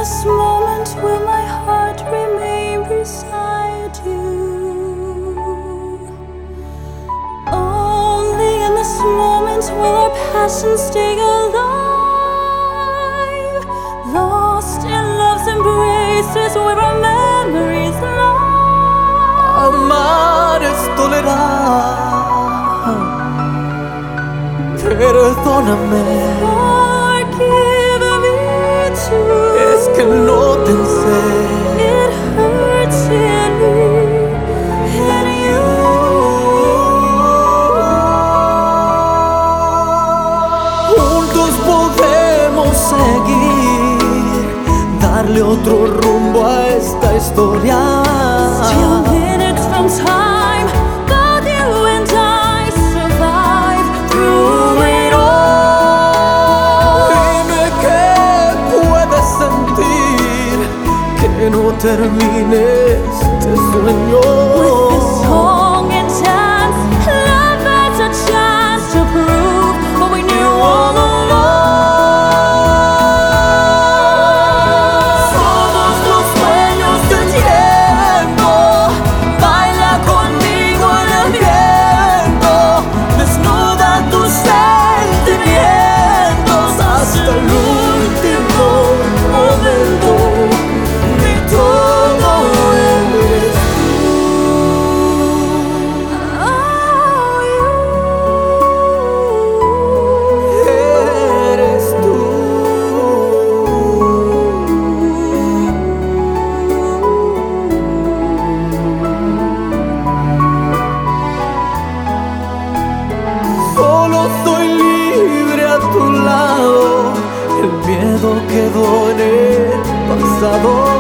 this moment will my heart remain beside you. Only in this moment will our passion stay alive. Lost in love's embraces where our memories lie. Amar es tolerar. Perdóname. Forgive me too. Es que no pensé. It hurts in me, in you. Juntos podemos seguir, darle otro rumbo a esta historia. Still minutes from time, God, you and I survive through it all. Dime que puedes sentir que no termine este sueño. With this song and dance, love has a chance to prove what we knew all along. Somos los sueños del tiempo. Baila conmigo en el viento. Desnuda tus sentimientos hasta el último momento. Mi todo eres tú. Eres tú. Solo soy libre a tu lado. El miedo quedó en el pasado.